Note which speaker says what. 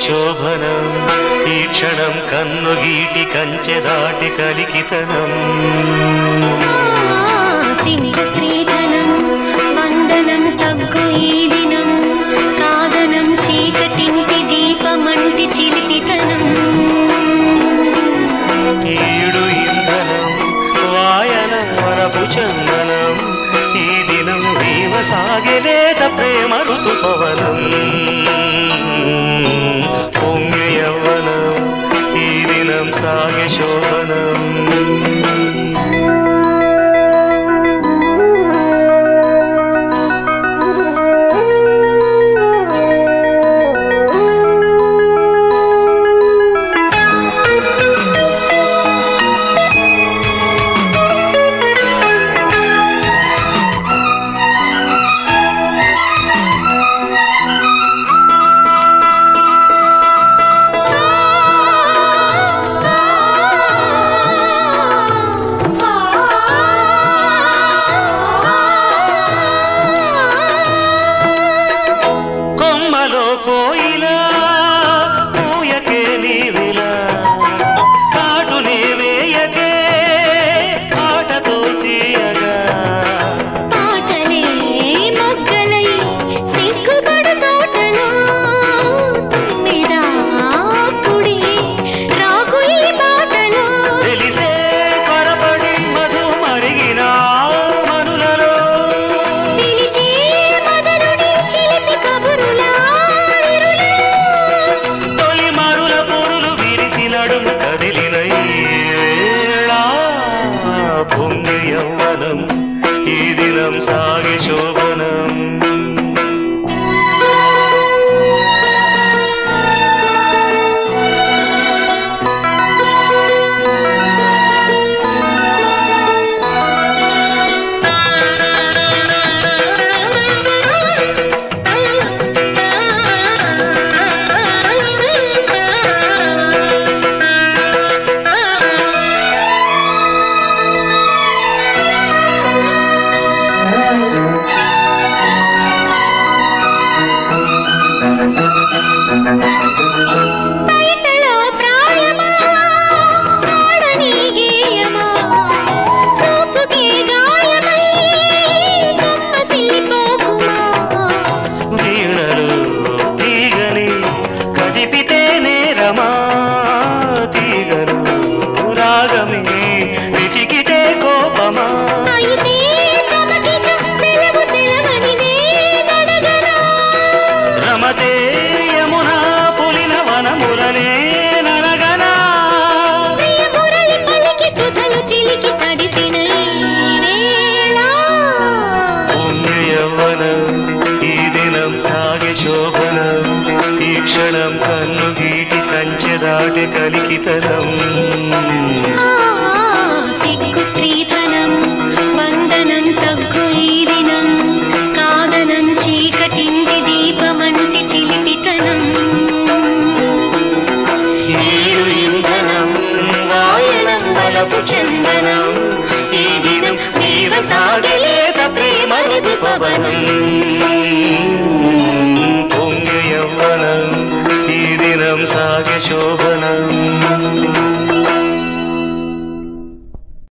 Speaker 1: శోభనం ఈ క్షణం కన్ను గీటి కంచె దాటి కలికితనం
Speaker 2: సింధు స్త్రీధనం వందనం తగ్గు ఈ దినం కాదనం చీకటింటి దీపమంటి చిలిపితనం
Speaker 1: ఈడు ఇంధనం వాయన వరపు చందనం ఈ దినం వీవ సాగలేత ప్రేమ ఋతుపవనం పొంగ యవ్వనం ఈ దినం సాగే శోభనం కోయిలా పూయకే నీవిలా కాటునే వేయకే ఆటతో తీయగా
Speaker 2: పాటలే మొగ్గలై సిగ్గుపడు తోటలో తుమ్మిదా పుడి రాకు ఈ పాటలో
Speaker 1: తెలిసే కొరపడి మధు మరిగిన మనులలో
Speaker 2: పిలిచే మదనుడి చిలిపి కబురులా
Speaker 1: కదిలిన పొంగ యవ్వనం ఈ దినం సాగి శోభనం
Speaker 2: బయటలో ప్రాయమా ప్రాణని గేయమా చూపుకి గాయమై సొమ్మసిల్లిపోకుమా
Speaker 1: వీణలు తీగని కదిపితే నేరమా తీగలు రాగమే వెతికితే కోపమా
Speaker 2: అయితే తమకిక సెలవు సెలవనిదే నడగనా
Speaker 1: రమతే యమునా పులిన వనములనే నరగనా
Speaker 2: ప్రియ మురళి పలికి సుధలు చిలికి తడిసిన ఈ వేళ
Speaker 1: పొంగ యవ్వనం ఈ దినం సాగే శోభనం ఈ క్షణం కన్ను గీటి కంచె దాటి కలికితనం
Speaker 2: సిగ్గు స్త్రీధనం వందనం తగ్గు ఈ దినం కాదనం చీకటింటి దీపమంటి చిలిపితనం
Speaker 1: ఈడు ఇంధనం వాయనం బలపు చందనం ఈ దినం నీవ సాగలేత ప్రేమ ఋతుపవనం పొంగ యవ్వనం ఈ దినం సాగే శోభ